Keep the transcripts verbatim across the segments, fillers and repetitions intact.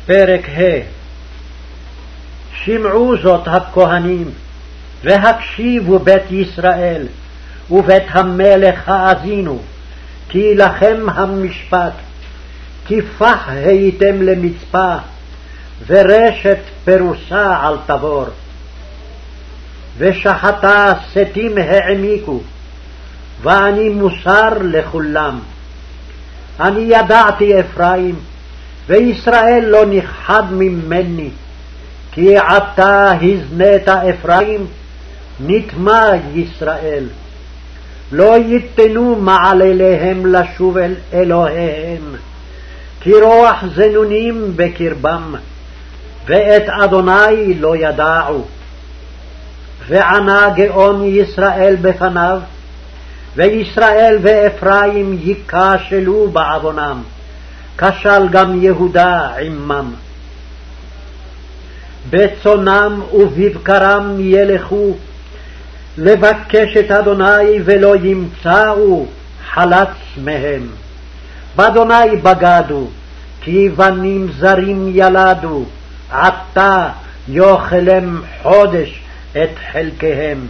פרק ה'. שמעו זאת הכהנים, והקשיבו בית ישראל, ובית המלך האזינו, כי לכם המשפט, כי פח הייתם למצפה, ורשת פרוסה על תבור. ושחטה שתים העמיקו, ואני מוסר לכולם. אני ידעתי אפרים, וישראל לא נכחד ממני, כי עתה הזנית אפרים, נטמע ישראל. לא ייתנו מעלליהם לשוב אל אלוהיהם, כי רוח זנונים בקרבם, ואת אדוני לא ידעו. וענה גאון ישראל בפניו, וישראל ואפרים ייכשלו בעוונם, כשל גם יהודה עמם. בצונם ובבקרם ילכו, לבקש את אדוני ולא ימצאו חלץ מהם. באדוני בגדו, כי בנים זרים ילדו, עתה יאכלם חודש את חלקיהם.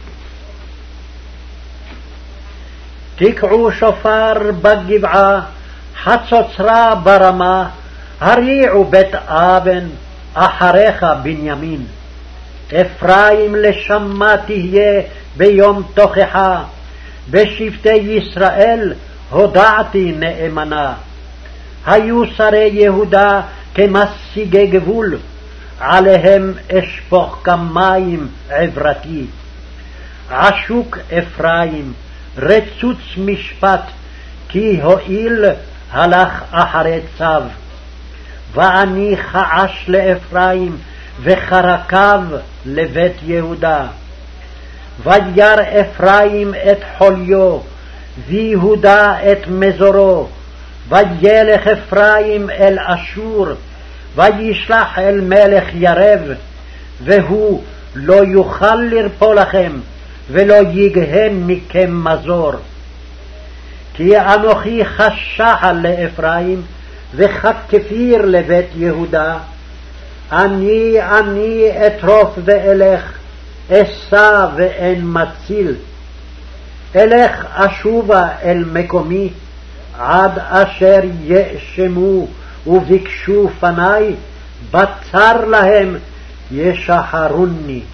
תקעו שופר בגבעה, חצוצרה ברמה, הריעו בית אבן, אחריך בנימין. אפרים לשמה תהיה ביום תוכחה, בשבטי ישראל הודעתי נאמנה. היו שרי יהודה כמשיגי גבול, עליהם אשפוך כמים עברתי. עשוק אפרים, רצוץ משפט, כי הואיל הלך אחרי צו. ואני חעש לאפרים, וחרקיו לבית יהודה. וירא אפרים את חוליו, ויהודה את מזורו. וילך אפרים אל אשור, וישלח אל מלך ירב, והוא לא יוכל לרפוא לכם, ולא יגהם מכם מזור. כי אנוכי חשחל לאפרים, וככפיר לבית יהודה. אני אני אטרוף ואלך, אשא ואין מציל. אלך אשובה אל מקומי, עד אשר יאשמו וביקשו פני, בצר להם ישחרוני.